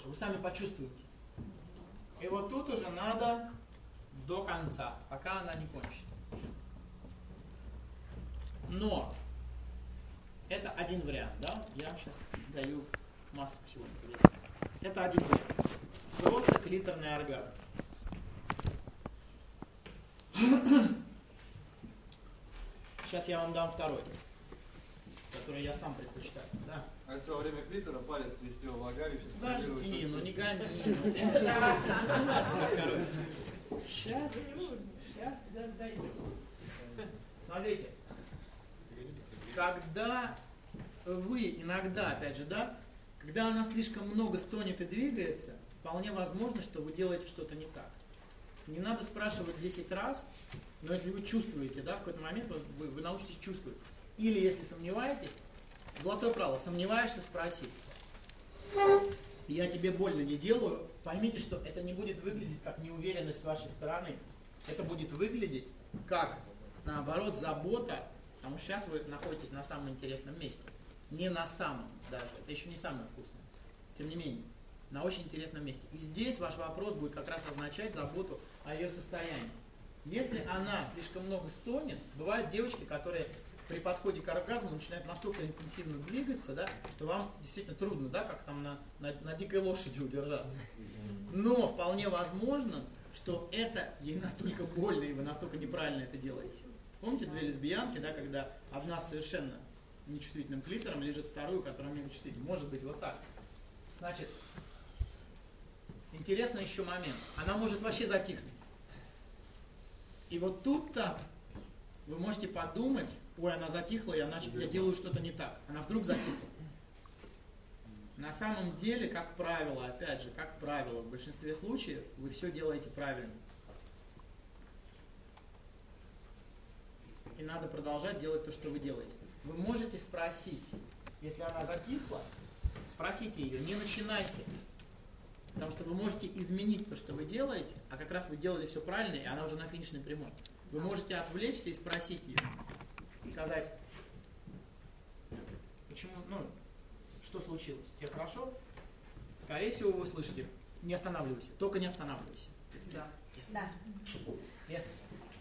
Вы сами почувствуете. И вот тут уже надо до конца, пока она не кончит. Но это один вариант, да? Я вам сейчас даю массу всего интересного. Это один вариант. Просто клиторный оргазм. Сейчас я вам дам второй, который я сам предпочитаю. Да? А если во время клитора палец свести во влагалище? Подожди, ну не гони. Сейчас дойдем. Смотрите. Когда вы иногда, опять же, да, когда она слишком много стонет и двигается, вполне возможно, что вы делаете что-то не так. Не надо спрашивать 10 раз, но если вы чувствуете, да, в какой-то момент вы научитесь чувствовать. Или если сомневаетесь, золотое правило, сомневаешься, спроси. Я тебе больно не делаю, поймите, что это не будет выглядеть как неуверенность с вашей стороны. Это будет выглядеть как, наоборот, забота, потому что сейчас вы находитесь на самом интересном месте. Не на самом даже, это еще не самое вкусное. Тем не менее, на очень интересном месте. И здесь ваш вопрос будет как раз означать заботу о ее состоянии. Если она слишком много стонет, бывают девочки, которые при подходе к оргазму начинают настолько интенсивно двигаться, да, что вам действительно трудно, да, как там на дикой лошади удержаться. Но вполне возможно, что это ей настолько больно, и вы настолько неправильно это делаете. Помните две лесбиянки, да, когда одна с совершенно нечувствительным клитором лежит вторую, которая мегачувствительна. Может быть вот так. Значит, интересный еще момент. Она может вообще затихнуть. И вот тут-то вы можете подумать, ой, она затихла, я делаю что-то не так. Она вдруг затихла. На самом деле, как правило, опять же, как правило, в большинстве случаев вы все делаете правильно. И надо продолжать делать то, что вы делаете. Вы можете спросить, если она затихла, спросите ее, не начинайте. Потому что вы можете изменить то, что вы делаете, а как раз вы делали все правильно, и она уже на финишной прямой. Вы можете отвлечься и спросить ее. Сказать, почему, что случилось? Тебе хорошо? Скорее всего, вы услышите, не останавливайся, только не останавливайся. Да. Yes. Да. Yes.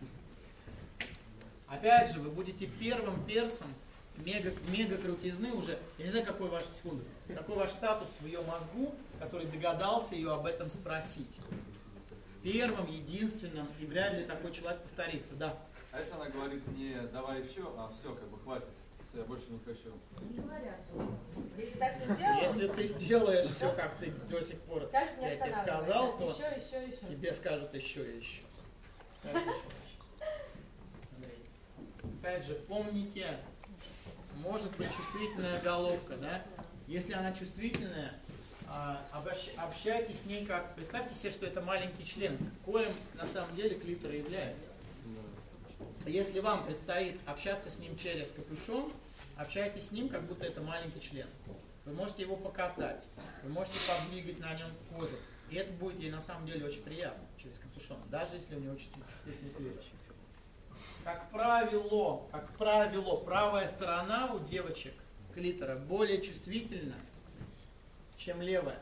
Опять же, вы будете первым перцем мега крутизны уже. Я не знаю, какой ваш статус в ее мозгу, который догадался ее об этом спросить. Первым, единственным, и вряд ли такой человек повторится, да. А если она говорит не давай еще, а все, как бы хватит, все, я больше не хочу. Не говорят. Если так все сделал, если ты сделаешь все, как ты до сих пор я тебе сказал, то еще. тебе скажут еще и еще. Скажут еще. Андрей. Опять же, помните, может быть чувствительная головка, да? Если она чувствительная, общайтесь с ней как... Представьте себе, что это маленький член, коим на самом деле клитор является. Если вам предстоит общаться с ним через капюшон, общайтесь с ним, как будто это маленький член. Вы можете его покатать, вы можете подвигать на нем кожу. И это будет ей на самом деле очень приятно через капюшон, даже если у него чувствительный клитор. Как правило, правая сторона у девочек клитора более чувствительна, чем левая.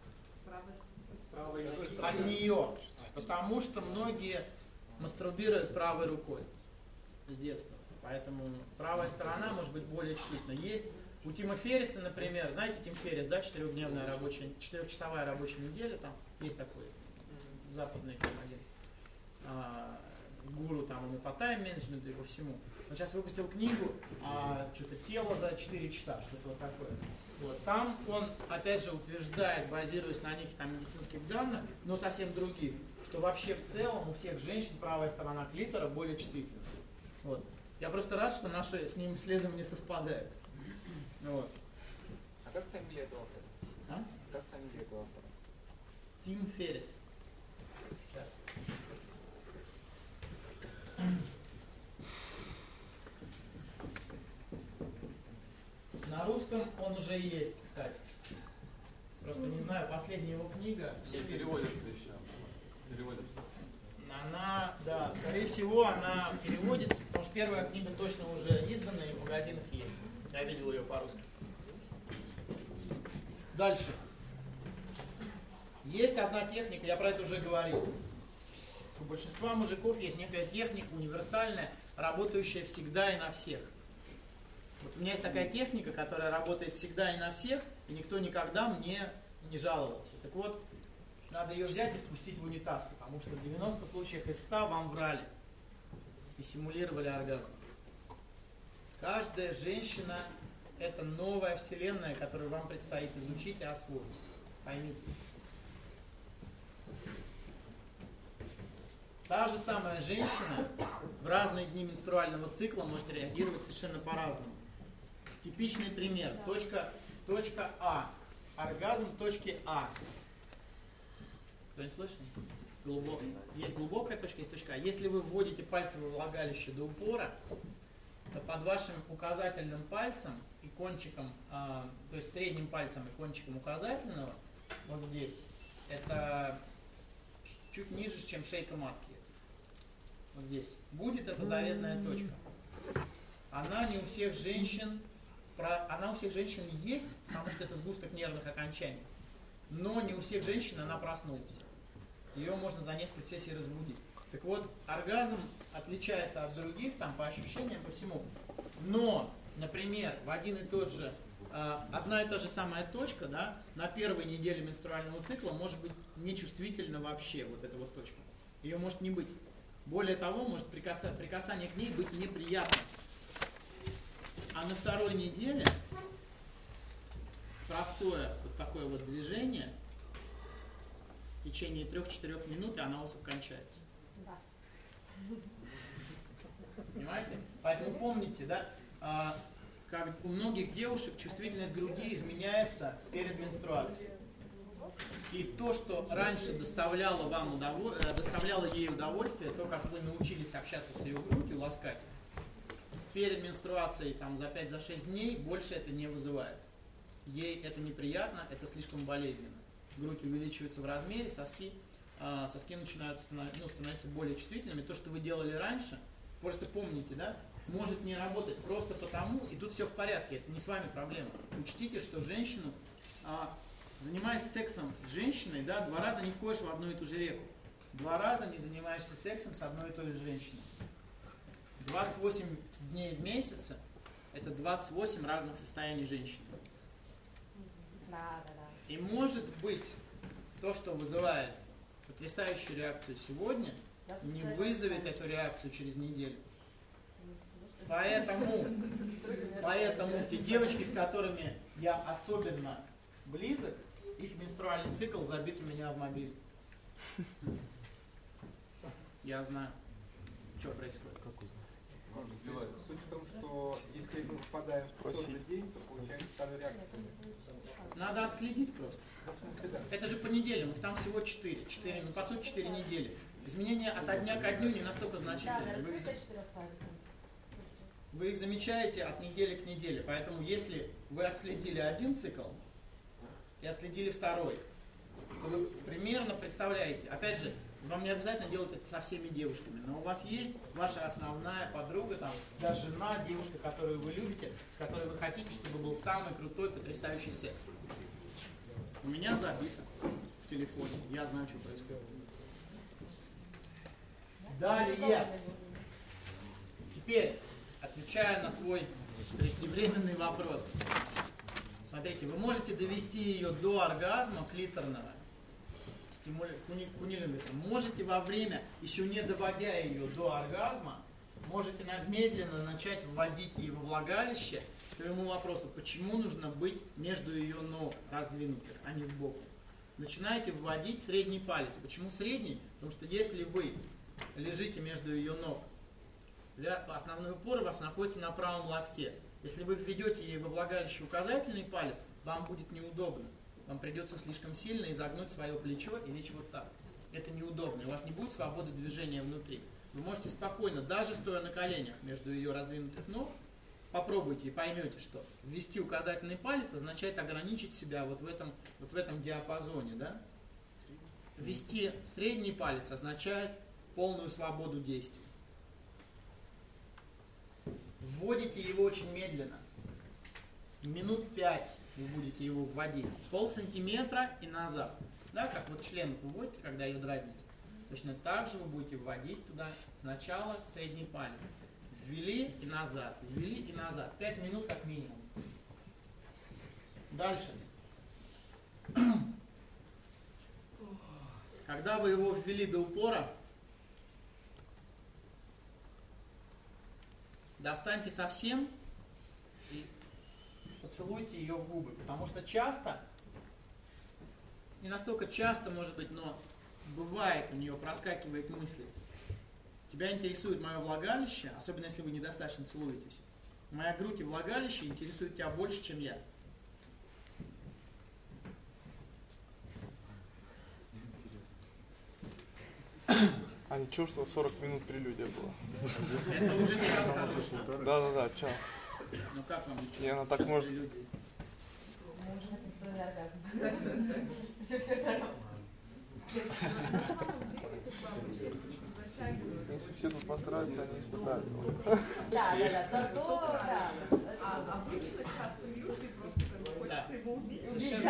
От нее. Потому что многие мастурбируют правой рукой с детства. Поэтому правая сторона может быть более чувствительна. Есть у Тима Ферриса, например, знаете, Тим Феррис, да, 4-часовая рабочая неделя, там есть такой западный там один гуру, там он и по тайм-менеджменту, и по всему. Он сейчас выпустил книгу что-то «Тело за 4 часа», что-то вот такое. Вот. Там он, опять же, утверждает, базируясь на неких там медицинских данных, но совсем других, что вообще в целом у всех женщин правая сторона клитора более чувствительна. Вот. Я просто рад, что наши с ним исследования совпадают. Вот. А как фамилия этого автора? А? Как фамилия этого автора? Тим Феррис. Сейчас. На русском он уже есть, кстати. Просто не знаю, последняя его книга. Все переводятся еще. Переводятся. Она, да, скорее всего, она переводится, потому что первая книга точно уже издана и в магазинах есть. Я видел ее по-русски. Дальше. Есть одна техника, я про это уже говорил. У большинства мужиков есть некая техника универсальная, работающая всегда и на всех. Вот у меня есть такая техника, которая работает всегда и на всех, и никто никогда мне не жаловался. Так вот, надо ее взять и спустить в унитаз, потому что в 90 случаях из 100 вам врали и симулировали оргазм. Каждая женщина – это новая вселенная, которую вам предстоит изучить и освоить. Поймите. Та же самая женщина в разные дни менструального цикла может реагировать совершенно по-разному. Типичный пример. Точка А. Оргазм точки А. Кто-нибудь слышал? Есть глубокая точка, есть точка А. Если вы вводите пальцы во влагалище до упора, то под вашим указательным пальцем и кончиком, то есть средним пальцем и кончиком указательного, вот здесь, это чуть ниже, чем шейка матки. Вот здесь. Будет эта заветная точка. Она не у всех женщин, она у всех женщин есть, потому что это сгусток нервных окончаний. Но не у всех женщин она проснулась. Ее можно за несколько сессий разбудить. Так вот, оргазм отличается от других, там, по ощущениям, по всему. Но, например, в один и тот же, одна и та же самая точка, да, на первой неделе менструального цикла может быть нечувствительна вообще, вот эта вот точка. Ее может не быть. Более того, может прикасание к ней быть неприятным. А на второй неделе простое вот такое вот движение в течение 3-4 минут, и она у вас окончается. Да. Понимаете? Поэтому помните, да, как у многих девушек чувствительность груди изменяется перед менструацией. И то, что раньше доставляло ей удовольствие, то, как вы научились общаться с ее грудью, ласкать, перед менструацией там, за 5-6 дней больше это не вызывает. Ей это неприятно, это слишком болезненно. Грудь увеличивается в размере, соски начинают становиться более чувствительными. То, что вы делали раньше, просто помните, да, может не работать просто потому, и тут все в порядке, это не с вами проблема. Учтите, что женщину, занимаясь сексом с женщиной, да, 2 раза не входишь в одну и ту же реку. 2 раза не занимаешься сексом с одной и той же женщиной. 28 дней в месяц – это 28 разных состояний женщины. Да. И может быть, то, что вызывает потрясающую реакцию сегодня, не вызовет эту реакцию через неделю. Поэтому те девочки, с которыми я особенно близок, их менструальный цикл забит у меня в мобиле. Я знаю, что происходит. Суть в том, что если мы попадаем в тот же день, то получается та же реакция. Надо отследить просто. Это же по неделям, их там всего 4, по сути 4 недели. Изменения от дня ко дню не настолько значительные. Вы их замечаете от недели к неделе. Поэтому если вы отследили один цикл и отследили второй, то вы примерно представляете. Опять же, вам не обязательно делать это со всеми девушками, но у вас есть ваша основная подруга, там, да, жена, девушка, которую вы любите, с которой вы хотите, чтобы был самый крутой, потрясающий секс. У меня забито в телефоне, я знаю, что происходит. Далее. Теперь, отвечая на твой преждевременный вопрос. Смотрите, вы можете довести ее до оргазма клиторного, кунилингусом. Можете во время, еще не доводя ее до оргазма, можете медленно начать вводить ее во влагалище к твоему вопросу, почему нужно быть между ее ног раздвинутых, а не сбоку. Начинаете вводить средний палец. Почему средний? Потому что если вы лежите между ее ног, основной упор у вас находится на правом локте. Если вы введете ей во влагалище указательный палец, вам будет неудобно. Вам придется слишком сильно изогнуть свое плечо и лечь вот так. Это неудобно, у вас не будет свободы движения внутри. Вы можете спокойно, даже стоя на коленях между ее раздвинутых ног, попробуйте и поймете, что ввести указательный палец означает ограничить себя вот в этом диапазоне. Да? Ввести средний палец означает полную свободу действий. Вводите его очень медленно. минут 5 вы будете его вводить. Полсантиметра и назад. Да, как вот член вы вводите, когда ее дразните. Точно так же вы будете вводить туда сначала средний палец. Ввели и назад, ввели и назад. 5 минут как минимум. Дальше. Когда вы его ввели до упора, достаньте совсем и поцелуйте ее в губы. Потому что часто, не настолько часто, может быть, но бывает у нее, проскакивает мысли. Тебя интересует мое влагалище, особенно если вы недостаточно целуетесь. Моя грудь и влагалище интересуют тебя больше, чем я. А ничего, что 40 минут прелюдия была? Это уже не раз хороший. Да, час. Ну как вам? И она так может... Если все тут постараются, они испытают. Да. Обычно час прелюдии просто как бы хочется его убить.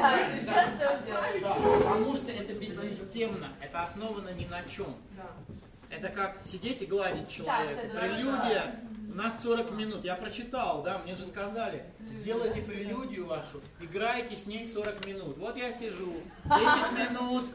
Потому что это бессистемно, это основано ни на чем. Это как сидеть и гладить человека. Прелюдия у нас 40 минут. Я прочитал, да, мне же сказали, сделайте прелюдию вашу, играйте с ней 40 минут. Вот я сижу, 10 минут,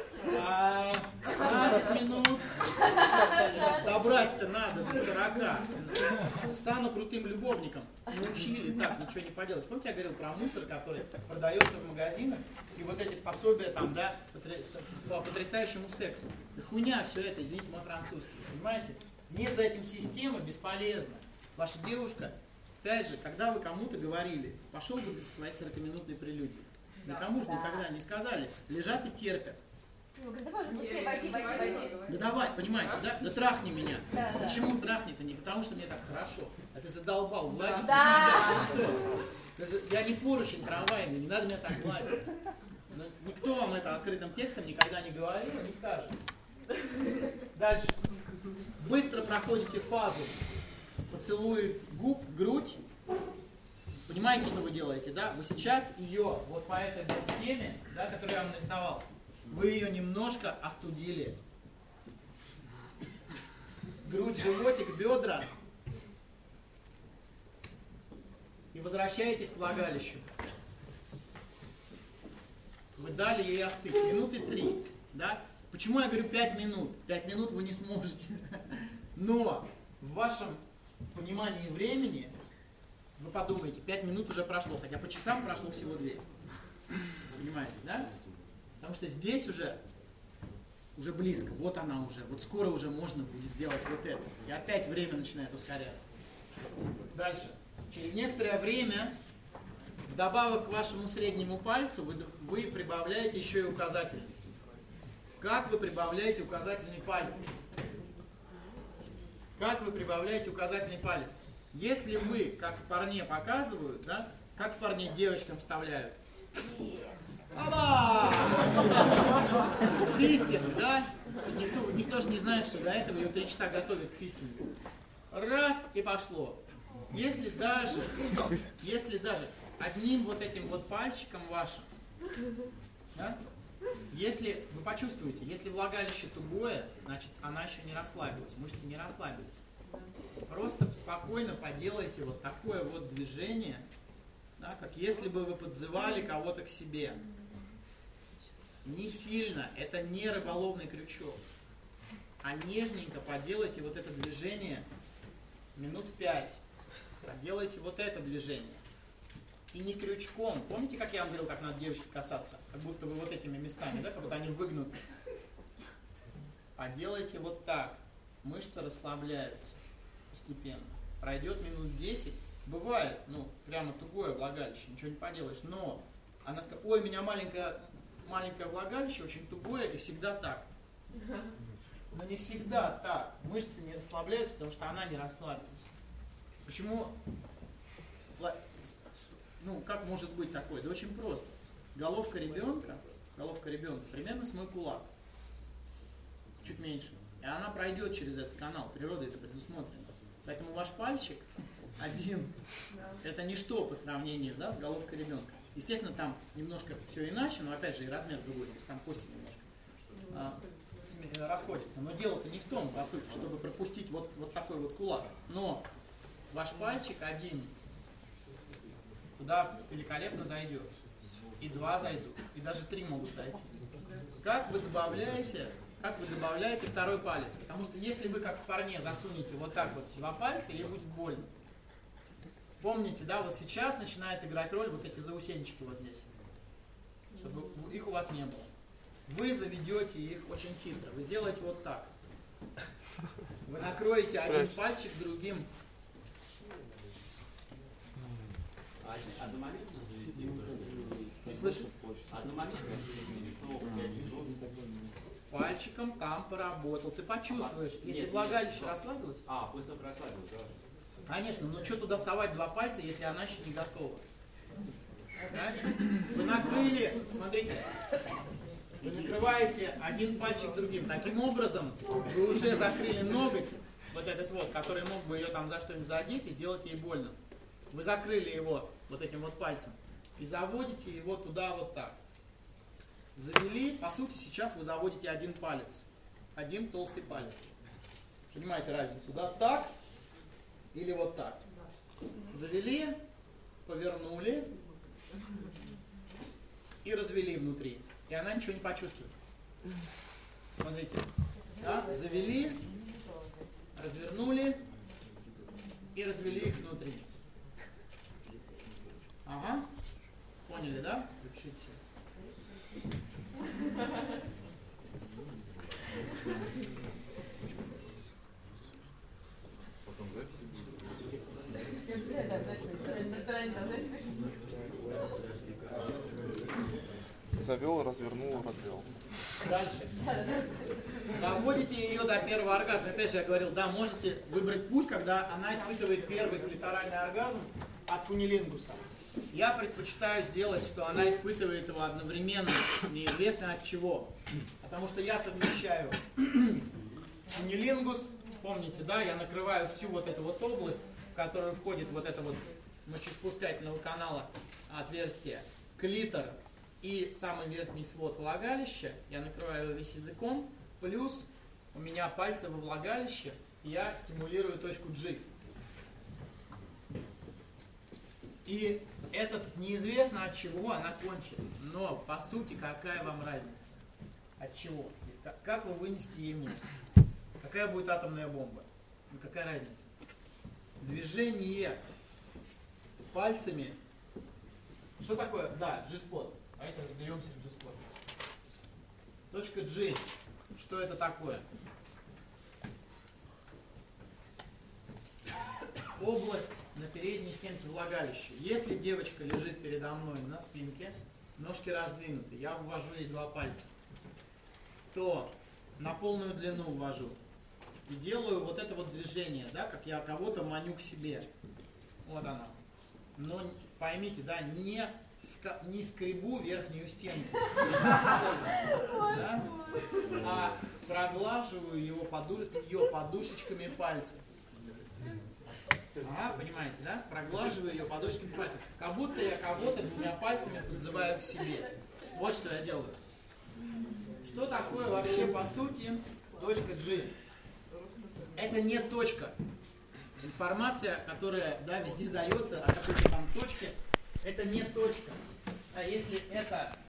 15 минут. Добрать-то надо до 40. Стану крутым любовником. Научили, так, ничего не поделать. Помните, я говорил про мусор, который продается в магазинах, и вот эти пособия там, да, по потрясающему сексу. И хуйня все это, извините, мой французский, понимаете? Нет за этим системы, бесполезно. Ваша девушка, опять же, когда вы кому-то говорили, пошел бы ты со своей 40-минутной прелюдией. Никому же никогда не сказали, лежат и терпят. Ну, давай уже быстрее, войди. Да давай, понимаете, да? Да трахни меня. Почему трахни-то? Не потому, что мне так хорошо. А ты задолбал гладить. Да. Я не поручень трамвайный, не надо меня так гладить. Но никто вам это открытым текстом никогда не говорил и не скажет. Дальше. Быстро проходите фазу поцелуй губ, грудь. Понимаете, что вы делаете, да? Вы сейчас ее вот по этой вот схеме, да, которую я вам нарисовал, вы ее немножко остудили. Грудь, животик, бедра. И возвращаетесь к влагалищу. Вы дали ей остыть. Минуты 3. Да? Почему я говорю 5 минут? 5 минут вы не сможете. Но в вашем понимании времени вы подумаете, 5 минут уже прошло, хотя по часам прошло всего 2. Понимаете, да? Потому что здесь уже близко, вот она уже, вот скоро уже можно будет сделать вот это. И опять время начинает ускоряться. Дальше. Через некоторое время, вдобавок к вашему среднему пальцу, вы прибавляете еще и указательный. Как вы прибавляете указательный палец? Как вы прибавляете указательный палец? Если вы, как в порне показывают, да, как в порне девочкам вставляют? Фистинг, да? Никто же не знает, что до этого ее 3 часа готовят к фистингу. Раз и пошло. Если даже одним вот этим вот пальчиком вашим, да, если вы почувствуете, если влагалище тугое, значит она еще не расслабилась, мышцы не расслабились. Просто спокойно поделайте вот такое вот движение, да, как если бы вы подзывали кого-то к себе. Не сильно, это не рыболовный крючок, а нежненько поделайте вот это движение минут 5. Поделайте вот это движение. И не крючком. Помните, как я вам говорил, как надо девочке касаться? Как будто вы вот этими местами, да, как будто они выгнуты. Поделайте вот так. Мышцы расслабляются постепенно. Пройдет минут 10. Бывает, прямо тугое влагалище, ничего не поделаешь. Но она скажет, ой, у меня маленькое влагалище, очень тугое и всегда так. Но не всегда так. Мышцы не расслабляются, потому что она не расслабилась. Почему? Как может быть такое? Да очень просто. Головка ребенка примерно с мой кулак. Чуть меньше. И она пройдет через этот канал. Природой это предусмотрено. Поэтому ваш пальчик один. Это ничто по сравнению, да, с головкой ребенка. Естественно, там немножко все иначе, но опять же и размер другой, то есть там кости немножко расходятся. Но дело-то не в том, по сути, чтобы пропустить вот такой вот кулак. Но ваш пальчик один туда великолепно зайдет. И 2 зайдут, и даже 3 могут зайти. Как вы добавляете второй палец? Потому что если вы как в парне засунете вот так вот 2 пальца, ей будет больно. Помните, да, вот сейчас начинает играть роль вот эти заусенчики вот здесь. Чтобы их у вас не было. Вы заведете их очень хитро. Вы сделаете вот так. Вы накроете один пальчик другим. Одномоментно завести? Не слышу? Одномоментно завести? Пальчиком там поработал. Ты почувствуешь, если влагалище расслабилось. После того, как расслабилось, да. Конечно, но что туда совать 2 пальца, если она еще не готова? Понимаешь? Вы накрыли, смотрите, вы накрываете один пальчик другим. Таким образом, вы уже закрыли ноготь, вот этот вот, который мог бы ее там за что-нибудь задеть и сделать ей больно. Вы закрыли его вот этим вот пальцем и заводите его туда вот так. Завели, по сути, сейчас вы заводите один палец, один толстый палец. Понимаете разницу, да? Так или вот так. Завели, повернули и развели внутри. И она ничего не почувствует. Смотрите. Да? Завели, развернули и развели их внутри. Ага. Поняли, да? Запишите. Потом записи будут. Завел, развернул, развел. Дальше. Доводите ее до первого оргазма. Опять же я говорил, да, можете выбрать путь, когда она испытывает первый клиторальный оргазм от кунилингуса. Я предпочитаю сделать, что она испытывает его одновременно, неизвестно от чего. Потому что я совмещаю кунилингус, помните, да, я накрываю всю вот эту вот область, в которую входит вот это вот мочеиспускательного канала отверстие, клитор и самый верхний свод влагалища, я накрываю его весь языком, плюс у меня пальцы во влагалище, и я стимулирую точку G. И этот неизвестно от чего она кончит, но по сути какая вам разница? От чего? Как вы вынесете ей мозг? Какая будет атомная бомба? Ну какая разница? Движение пальцами. Что такое? Да, G-спот. Давайте разберемся в G-спот. Точка G. Что это такое? Область на передней стенке влагалища. Если девочка лежит передо мной на спинке, ножки раздвинуты, я ввожу ей 2 пальца, то на полную длину ввожу. И делаю вот это вот движение, да, как я кого-то маню к себе. Вот оно. Но поймите, да, не скребу верхнюю стенку, да, а проглаживаю ее подушечками пальцев. Ага, понимаете, да? Проглаживаю ее подушечками пальцев. Как будто я кого-то 2 пальцами подзываю к себе. Вот что я делаю. Что такое вообще по сути точка G? Это не точка. Информация, которая, да, везде дается о какой-то там точке, это не точка. А если это